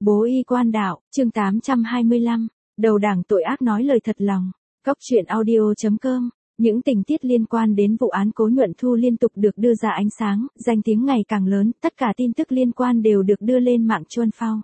Bố y quan đạo, chương 825, đầu đảng tội ác nói lời thật lòng. Cóc truyện audio.com. Những tình tiết liên quan đến vụ án Cố Nhuận Thu liên tục được đưa ra ánh sáng, danh tiếng ngày càng lớn, tất cả tin tức liên quan đều được đưa lên mạng Chuân Phao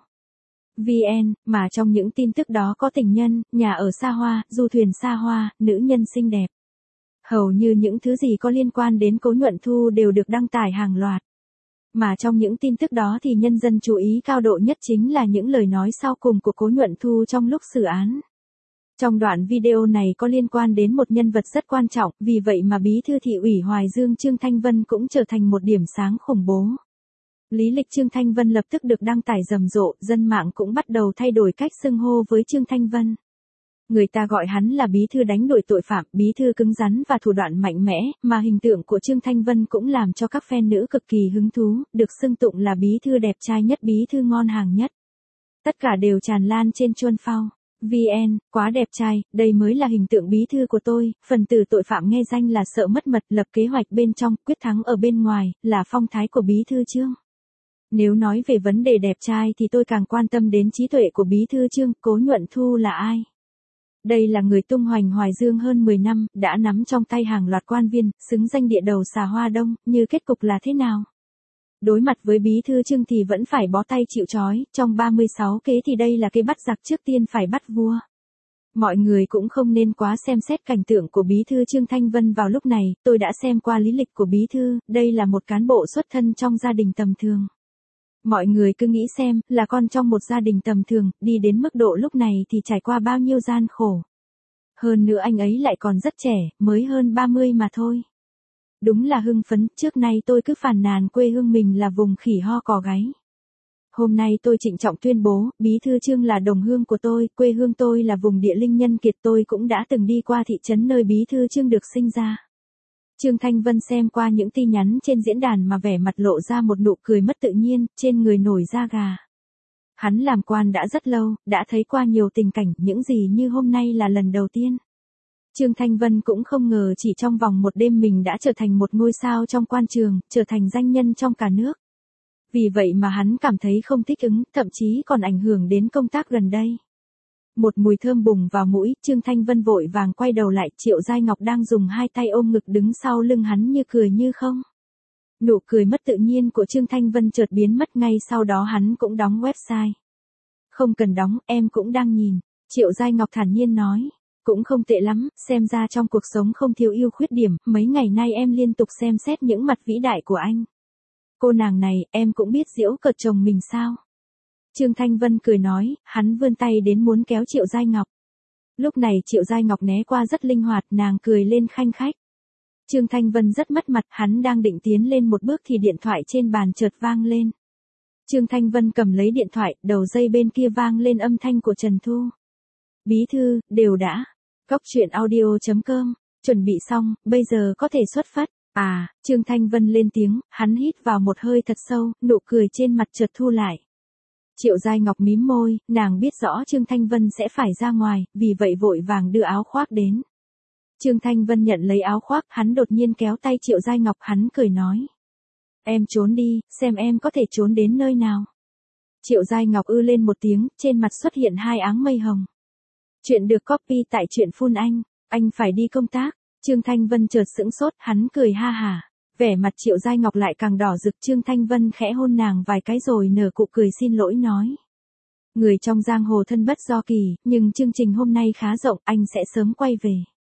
VN, mà trong những tin tức đó có tình nhân, nhà ở xa hoa, du thuyền xa hoa, nữ nhân xinh đẹp. Hầu như những thứ gì có liên quan đến Cố Nhuận Thu đều được đăng tải hàng loạt. Mà trong những tin tức đó thì nhân dân chú ý cao độ nhất chính là những lời nói sau cùng của Cố Nhuận Thu trong lúc xử án. Trong đoạn video này có liên quan đến một nhân vật rất quan trọng, vì vậy mà bí thư thị ủy Hoài Dương Trương Thanh Vân cũng trở thành một điểm sáng khủng bố. Lý lịch Trương Thanh Vân lập tức được đăng tải rầm rộ, dân mạng cũng bắt đầu thay đổi cách xưng hô với Trương Thanh Vân. Người ta gọi hắn là bí thư đánh đuổi tội phạm, bí thư cứng rắn và thủ đoạn mạnh mẽ, mà hình tượng của Trương Thanh Vân cũng làm cho các fan nữ cực kỳ hứng thú, được xưng tụng là bí thư đẹp trai nhất, bí thư ngon hàng nhất. Tất cả đều tràn lan trên Chuân Phao VN, quá đẹp trai, đây mới là hình tượng bí thư của tôi, phần tử tội phạm nghe danh là sợ mất mật, lập kế hoạch bên trong, quyết thắng ở bên ngoài, là phong thái của bí thư Trương. Nếu nói về vấn đề đẹp trai thì tôi càng quan tâm đến trí tuệ của bí thư Trương. Cố Nhuận Thu là ai? Đây là người tung hoành Hoài Dương hơn 10 năm, đã nắm trong tay hàng loạt quan viên, xứng danh địa đầu xà Hoa Đông, như kết cục là thế nào? Đối mặt với bí thư Trương thì vẫn phải bó tay chịu trói, trong 36 kế thì đây là cái bắt giặc trước tiên phải bắt vua. Mọi người cũng không nên quá xem xét cảnh tượng của bí thư Trương Thanh Vân vào lúc này, tôi đã xem qua lý lịch của bí thư, đây là một cán bộ xuất thân trong gia đình tầm thường. Mọi người cứ nghĩ xem, là con trong một gia đình tầm thường, đi đến mức độ lúc này thì trải qua bao nhiêu gian khổ. Hơn nữa anh ấy lại còn rất trẻ, mới hơn 30 mà thôi. Đúng là hưng phấn, trước nay tôi cứ phàn nàn quê hương mình là vùng khỉ ho cò gáy. Hôm nay tôi trịnh trọng tuyên bố, bí thư Trương là đồng hương của tôi, quê hương tôi là vùng địa linh nhân kiệt, tôi cũng đã từng đi qua thị trấn nơi bí thư Trương được sinh ra. Trương Thanh Vân xem qua những tin nhắn trên diễn đàn mà vẻ mặt lộ ra một nụ cười mất tự nhiên, trên người nổi da gà. Hắn làm quan đã rất lâu, đã thấy qua nhiều tình cảnh, những gì như hôm nay là lần đầu tiên. Trương Thanh Vân cũng không ngờ chỉ trong vòng một đêm mình đã trở thành một ngôi sao trong quan trường, trở thành danh nhân trong cả nước. Vì vậy mà hắn cảm thấy không thích ứng, thậm chí còn ảnh hưởng đến công tác gần đây. Một mùi thơm bùng vào mũi, Trương Thanh Vân vội vàng quay đầu lại, Triệu Giai Ngọc đang dùng hai tay ôm ngực đứng sau lưng hắn như cười như không. Nụ cười mất tự nhiên của Trương Thanh Vân chợt biến mất, ngay sau đó hắn cũng đóng website. Không cần đóng, em cũng đang nhìn. Triệu Giai Ngọc thản nhiên nói. Cũng không tệ lắm, xem ra trong cuộc sống không thiếu ưu khuyết điểm, mấy ngày nay em liên tục xem xét những mặt vĩ đại của anh. Cô nàng này, em cũng biết giễu cợt chồng mình sao? Trương Thanh Vân cười nói, hắn vươn tay đến muốn kéo Triệu Giai Ngọc. Lúc này Triệu Giai Ngọc né qua rất linh hoạt, nàng cười lên khanh khách. Trương Thanh Vân rất mất mặt, hắn đang định tiến lên một bước thì điện thoại trên bàn chợt vang lên. Trương Thanh Vân cầm lấy điện thoại, đầu dây bên kia vang lên âm thanh của Trần Thu. Bí thư, đều đã. Cóc truyện audio.com, chuẩn bị xong, bây giờ có thể xuất phát. À, Trương Thanh Vân lên tiếng, hắn hít vào một hơi thật sâu, nụ cười trên mặt chợt thu lại. Triệu Giai Ngọc mím môi, nàng biết rõ Trương Thanh Vân sẽ phải ra ngoài, vì vậy vội vàng đưa áo khoác đến. Trương Thanh Vân nhận lấy áo khoác, hắn đột nhiên kéo tay Triệu Giai Ngọc, hắn cười nói. Em trốn đi, xem em có thể trốn đến nơi nào. Triệu Giai Ngọc ư lên một tiếng, trên mặt xuất hiện hai áng mây hồng. Chuyện được copy tại truyện Phun anh phải đi công tác. Trương Thanh Vân chợt sững sốt, hắn cười ha hả. Vẻ mặt Triệu Giai Ngọc lại càng đỏ rực, Trương Thanh Vân khẽ hôn nàng vài cái rồi nở nụ cười xin lỗi nói. Người trong giang hồ thân bất do kỳ, nhưng chương trình hôm nay khá rộng, anh sẽ sớm quay về.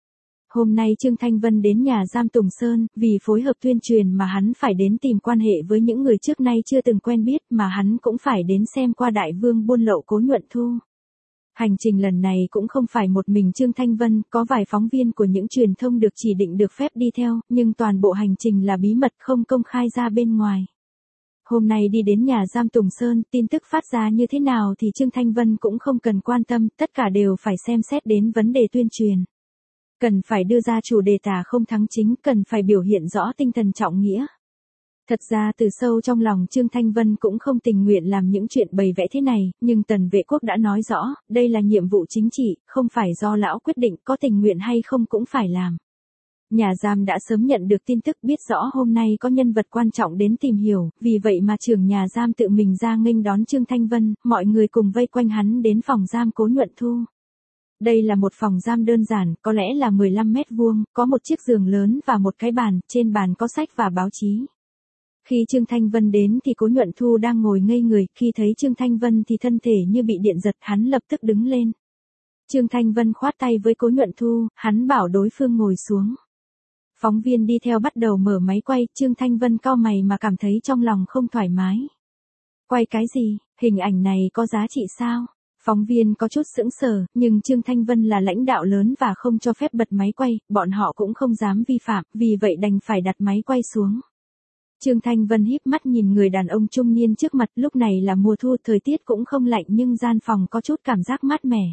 Hôm nay Trương Thanh Vân đến nhà giam Tùng Sơn, vì phối hợp tuyên truyền mà hắn phải đến tìm quan hệ với những người trước nay chưa từng quen biết, mà hắn cũng phải đến xem qua đại vương buôn lậu Cố Nhuận Thu. Hành trình lần này cũng không phải một mình Trương Thanh Vân, có vài phóng viên của những truyền thông được chỉ định được phép đi theo, nhưng toàn bộ hành trình là bí mật không công khai ra bên ngoài. Hôm nay đi đến nhà giam Tùng Sơn, tin tức phát ra như thế nào thì Trương Thanh Vân cũng không cần quan tâm, tất cả đều phải xem xét đến vấn đề tuyên truyền. Cần phải đưa ra chủ đề tả không thắng chính, cần phải biểu hiện rõ tinh thần trọng nghĩa. Thật ra từ sâu trong lòng Trương Thanh Vân cũng không tình nguyện làm những chuyện bày vẽ thế này, nhưng Tần Vệ Quốc đã nói rõ, đây là nhiệm vụ chính trị, không phải do lão quyết định, có tình nguyện hay không cũng phải làm. Nhà giam đã sớm nhận được tin tức biết rõ hôm nay có nhân vật quan trọng đến tìm hiểu, vì vậy mà trưởng nhà giam tự mình ra nghênh đón Trương Thanh Vân, mọi người cùng vây quanh hắn đến phòng giam Cố Nhuận Thu. Đây là một phòng giam đơn giản, có lẽ là 15 mét vuông, có một chiếc giường lớn và một cái bàn, trên bàn có sách và báo chí. Khi Trương Thanh Vân đến thì Cố Nhuận Thu đang ngồi ngây người, khi thấy Trương Thanh Vân thì thân thể như bị điện giật, hắn lập tức đứng lên. Trương Thanh Vân khoát tay với Cố Nhuận Thu, hắn bảo đối phương ngồi xuống. Phóng viên đi theo bắt đầu mở máy quay, Trương Thanh Vân cau mày mà cảm thấy trong lòng không thoải mái. Quay cái gì, hình ảnh này có giá trị sao? Phóng viên có chút sững sờ, nhưng Trương Thanh Vân là lãnh đạo lớn và không cho phép bật máy quay, bọn họ cũng không dám vi phạm, vì vậy đành phải đặt máy quay xuống. Trương Thanh Vân híp mắt nhìn người đàn ông trung niên trước mặt, lúc này là mùa thu, thời tiết cũng không lạnh nhưng gian phòng có chút cảm giác mát mẻ.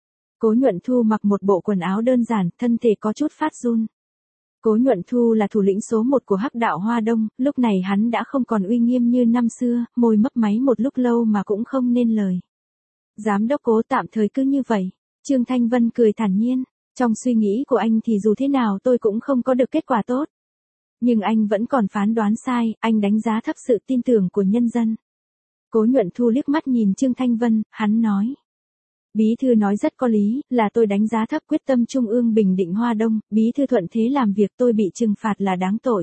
Cố Nhuận Thu mặc một bộ quần áo đơn giản, thân thể có chút phát run. Cố Nhuận Thu là thủ lĩnh số 1 của Hắc Đạo Hoa Đông, lúc này hắn đã không còn uy nghiêm như năm xưa, môi mấp máy một lúc lâu mà cũng không nên lời. Giám đốc Cố tạm thời cứ như vậy. Trương Thanh Vân cười thản nhiên, trong suy nghĩ của anh thì dù thế nào tôi cũng không có được kết quả tốt. Nhưng anh vẫn còn phán đoán sai, anh đánh giá thấp sự tin tưởng của nhân dân. Cố Nhuận Thu liếc mắt nhìn Trương Thanh Vân, hắn nói. Bí thư nói rất có lý, là tôi đánh giá thấp quyết tâm Trung ương bình định Hoa Đông, bí thư thuận thế làm việc tôi bị trừng phạt là đáng tội.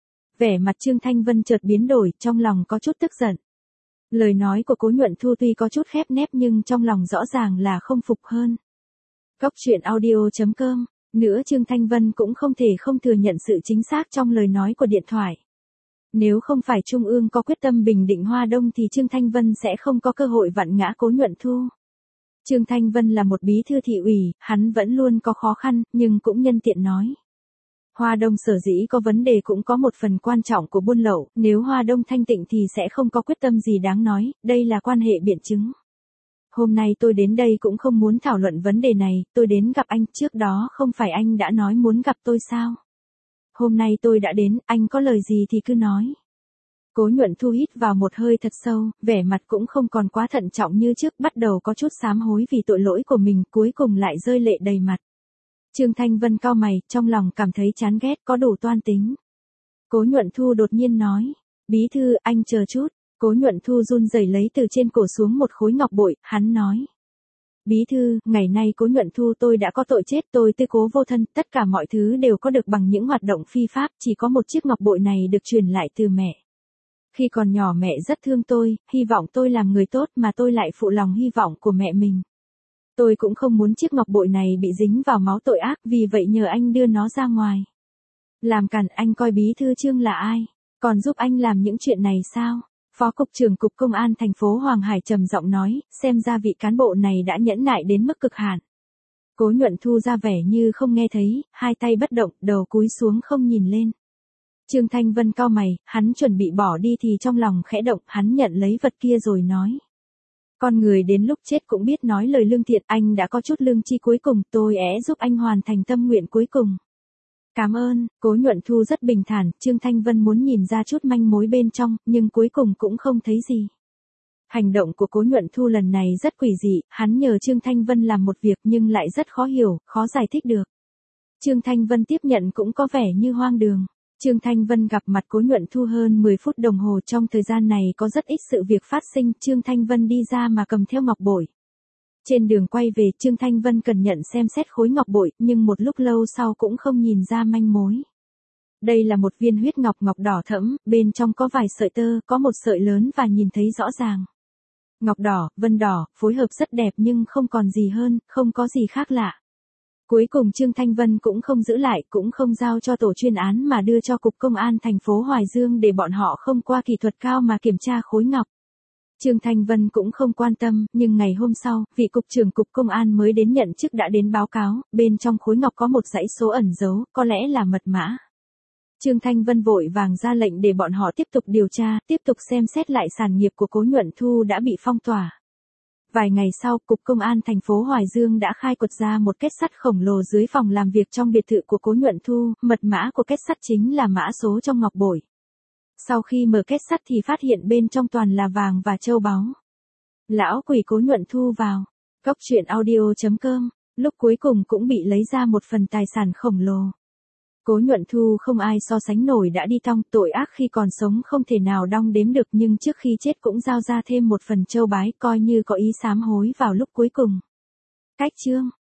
Vẻ mặt Trương Thanh Vân chợt biến đổi, trong lòng có chút tức giận. Lời nói của Cố Nhuận Thu tuy có chút khép nép nhưng trong lòng rõ ràng là không phục hơn. Góc truyện audio.com, nữa Trương Thanh Vân cũng không thể không thừa nhận sự chính xác trong lời nói của điện thoại. Nếu không phải Trung ương có quyết tâm bình định Hoa Đông thì Trương Thanh Vân sẽ không có cơ hội vặn ngã Cố Nhuận Thu. Trương Thanh Vân là một bí thư thị ủy, hắn vẫn luôn có khó khăn, nhưng cũng nhân tiện nói. Hoa Đông sở dĩ có vấn đề cũng có một phần quan trọng của buôn lậu, nếu Hoa Đông thanh tịnh thì sẽ không có quyết tâm gì đáng nói, đây là quan hệ biện chứng. Hôm nay tôi đến đây cũng không muốn thảo luận vấn đề này, tôi đến gặp anh, trước đó không phải anh đã nói muốn gặp tôi sao? Hôm nay tôi đã đến, anh có lời gì thì cứ nói. Cố Nhuận Thu hít vào một hơi thật sâu, vẻ mặt cũng không còn quá thận trọng như trước, bắt đầu có chút sám hối vì tội lỗi của mình, cuối cùng lại rơi lệ đầy mặt. Trương Thanh Vân cau mày, trong lòng cảm thấy chán ghét, có đủ toan tính. Cố Nhuận Thu đột nhiên nói, bí thư, anh chờ chút. Cố Nhuận Thu run rẩy lấy từ trên cổ xuống một khối ngọc bội, hắn nói. Bí thư, ngày nay Cố Nhuận Thu tôi đã có tội chết, tôi tư cố vô thân, tất cả mọi thứ đều có được bằng những hoạt động phi pháp, chỉ có một chiếc ngọc bội này được truyền lại từ mẹ. Khi còn nhỏ mẹ rất thương tôi, hy vọng tôi làm người tốt mà tôi lại phụ lòng hy vọng của mẹ mình. Tôi cũng không muốn chiếc ngọc bội này bị dính vào máu tội ác, vì vậy nhờ anh đưa nó ra ngoài. Làm cản, anh coi bí thư Trương là ai? Còn giúp anh làm những chuyện này sao? Phó Cục trưởng Cục Công an thành phố Hoàng Hải trầm giọng nói, xem ra vị cán bộ này đã nhẫn nại đến mức cực hạn. Cố Nhuận Thu ra vẻ như không nghe thấy, hai tay bất động, đầu cúi xuống không nhìn lên. Trương Thanh Vân cau mày, hắn chuẩn bị bỏ đi thì trong lòng khẽ động, hắn nhận lấy vật kia rồi nói. Con người đến lúc chết cũng biết nói lời lương thiện, anh đã có chút lương tri cuối cùng, tôi giúp anh hoàn thành tâm nguyện cuối cùng. Cảm ơn, Cố Nhuận Thu rất bình thản, Trương Thanh Vân muốn nhìn ra chút manh mối bên trong, nhưng cuối cùng cũng không thấy gì. Hành động của Cố Nhuận Thu lần này rất quỷ dị, hắn nhờ Trương Thanh Vân làm một việc nhưng lại rất khó hiểu, khó giải thích được. Trương Thanh Vân tiếp nhận cũng có vẻ như hoang đường. Trương Thanh Vân gặp mặt Cố Nhuận Thu hơn 10 phút đồng hồ, trong thời gian này có rất ít sự việc phát sinh, Trương Thanh Vân đi ra mà cầm theo ngọc bội. Trên đường quay về, Trương Thanh Vân cẩn nhận xem xét khối ngọc bội, nhưng một lúc lâu sau cũng không nhìn ra manh mối. Đây là một viên huyết ngọc, ngọc đỏ thẫm, bên trong có vài sợi tơ, có một sợi lớn và nhìn thấy rõ ràng. Ngọc đỏ, vân đỏ, phối hợp rất đẹp nhưng không còn gì hơn, không có gì khác lạ. Cuối cùng Trương Thanh Vân cũng không giữ lại, cũng không giao cho tổ chuyên án mà đưa cho Cục Công an thành phố Hoài Dương để bọn họ không qua kỹ thuật cao mà kiểm tra khối ngọc. Trương Thanh Vân cũng không quan tâm, nhưng ngày hôm sau, vị Cục trưởng Cục Công an mới đến nhận chức đã đến báo cáo, bên trong khối ngọc có một dãy số ẩn dấu, có lẽ là mật mã. Trương Thanh Vân vội vàng ra lệnh để bọn họ tiếp tục điều tra, tiếp tục xem xét lại sản nghiệp của Cố Nhuận Thu đã bị phong tỏa. Vài ngày sau, Cục Công an thành phố Hoài Dương đã khai quật ra một kết sắt khổng lồ dưới phòng làm việc trong biệt thự của Cố Nhuận Thu, mật mã của kết sắt chính là mã số trong ngọc bội. Sau khi mở kết sắt thì phát hiện bên trong toàn là vàng và châu báu. Lão quỷ Cố Nhuận Thu vào. Góc truyện audio.com, lúc cuối cùng cũng bị lấy ra một phần tài sản khổng lồ. Cố Nhuận Thu không ai so sánh nổi đã đi tong, tội ác khi còn sống không thể nào đong đếm được, nhưng trước khi chết cũng giao ra thêm một phần châu bái, coi như có ý sám hối vào lúc cuối cùng. Cách chương